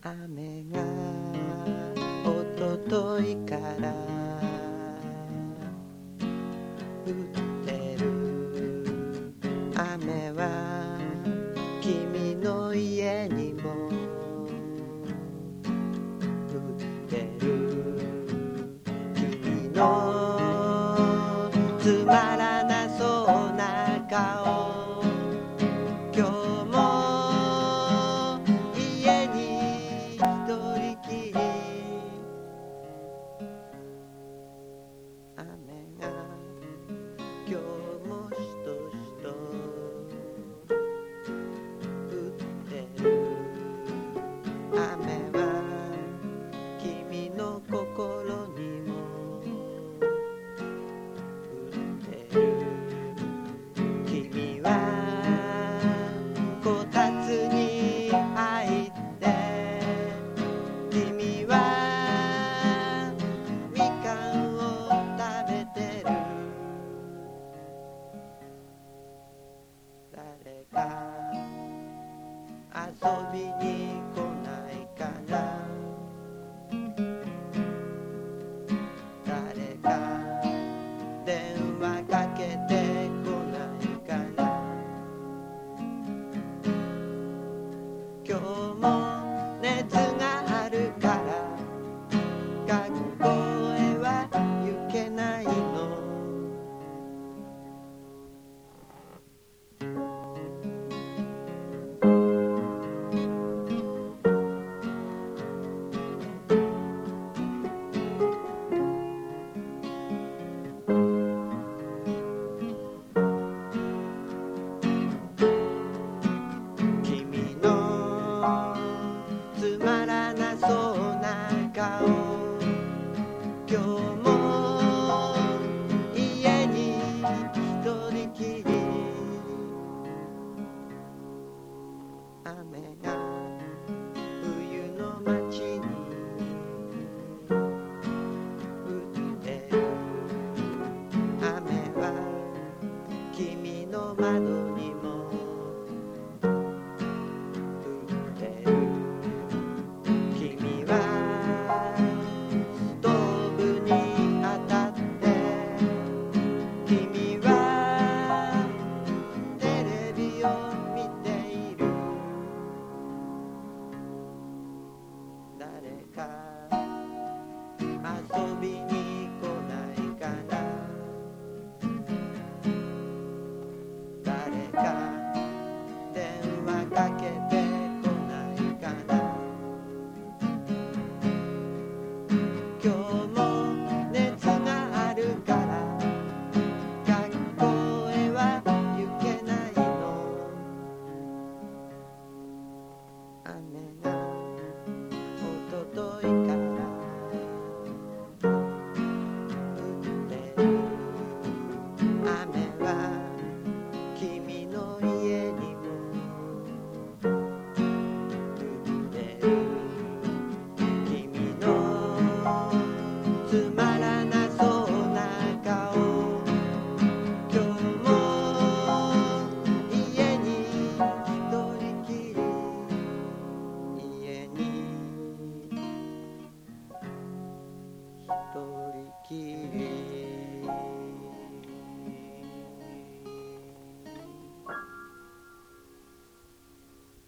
雨がおとといから降ってる。雨は君の家にも降ってる。君のつまらなそうな顔、今日も家に一人きり。雨が今日もしとしと降ってる。雨は君の心にも降ってる。君はこたつに入って、君はみかんを食べてる。誰か遊びに来ないかな。誰か電話かけてこないかな。今日も熱があるから学校へは行けないの。君のつまらなそうな顔、今日